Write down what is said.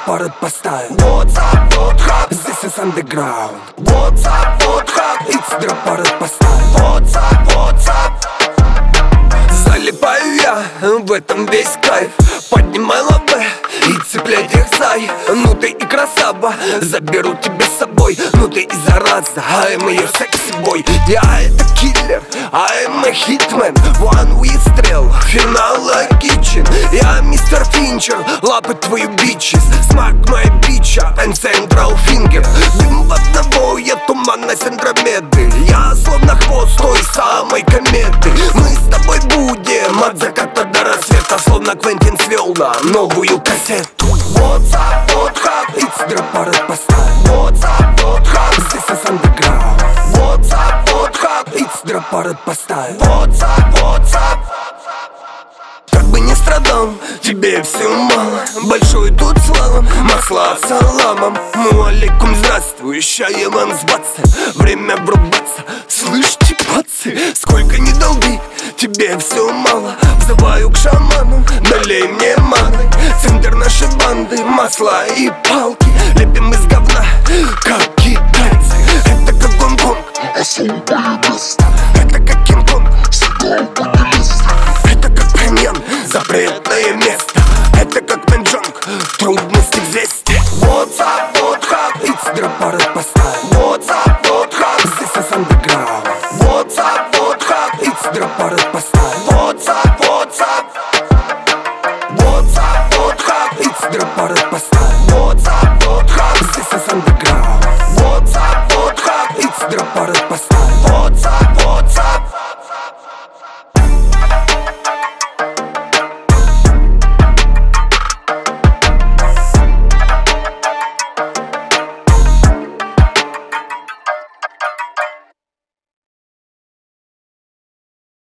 аппарат поставил. What's up, what up? This is underground. What's up, what up? It's дроп аппарат поставил. What's up, what's up? Залипаю я, в этом весь кайф. Поднимай лапы и цепляй дерзай. Ну ты и красава, заберу тебя с собой. Ну ты и зараза, I'm your sexy boy. Я это киллер, I'm a hitman. One выстрел, финал логичен. Я мистер Финчер, лапы твою бичес. Смак моя бича, and central finger. Дым в одного, я туманность Андромеды. Я словно хвост той самой кометы. Мы с тобой будем от заката до рассвета. Словно Квентин свел на новую кассету. What's up, what up? It's дроп аппарат поставил. What's up, what up? This is underground. What's up, what up? It's дроп аппарат поставил. What's up, what's up? Как бы не страдал, тебе все мало. Большой тут слалом, масла саламом. Алейкум, здравствующая вам сбаться. Время врубаться, слышь, типацы. Сколько не долги, тебе все мало. Взываю к шаману, налей мне маны. Центр нашей банды, масла и палки.